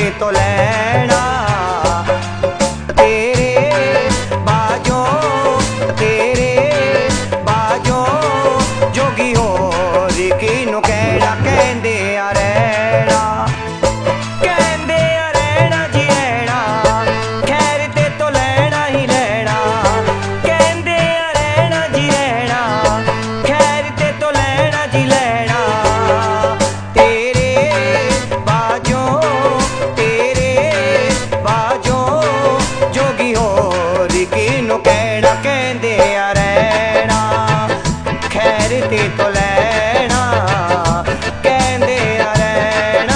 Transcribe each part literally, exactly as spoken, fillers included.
तो लैना तेरे बाजों तेरे बाजों जोगी होर किनू कहना कहंदे आ रहना कहंदे आ रहना जी रहना खैर ते तो लैना ही लैना कहंदे आ रहना जी रहना खैर ते तो लैना जी लैना तेरे बाजों तेरे बाजों जोगी होर किनू कहना कहंदे आ रहना खैर ते तो लैना कहंदे आ रहना।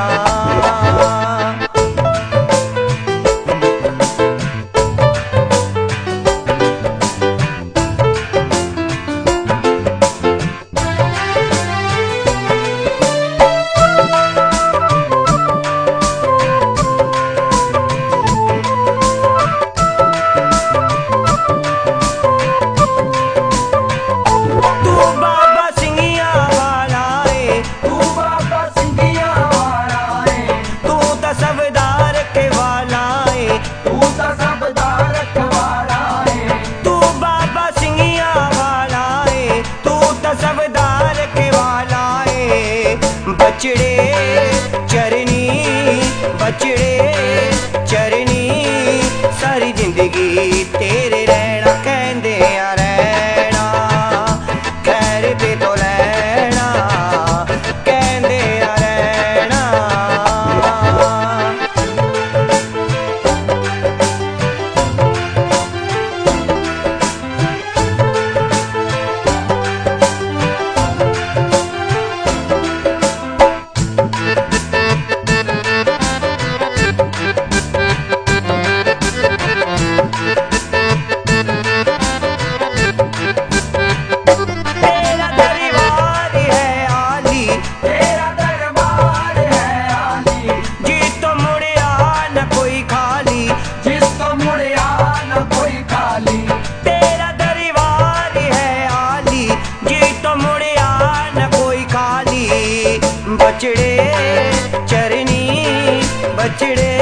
तू बाबा सिंगिया वाला है तू बाबा सिंगिया वाला है तू तो सबदार के वाला है तू तो सबदार वाला है तू बाबा सिंगिया वाला है तू तो सबदार के वाला है बचड़े चरनी बचड़े चरनी सारी जिंदगी तेरे रहना कहंदे आ रहना खैर ते तो लैना कहंदे आ रहना। तेरा दरबार है आली तेरा दरबार है आली जी तो मुड़िया न कोई खाली जिसको मुड़िया न कोई खाली तेरा दरबार है आली जी तो मुड़िया न कोई खाली बचड़े चरनी बचड़े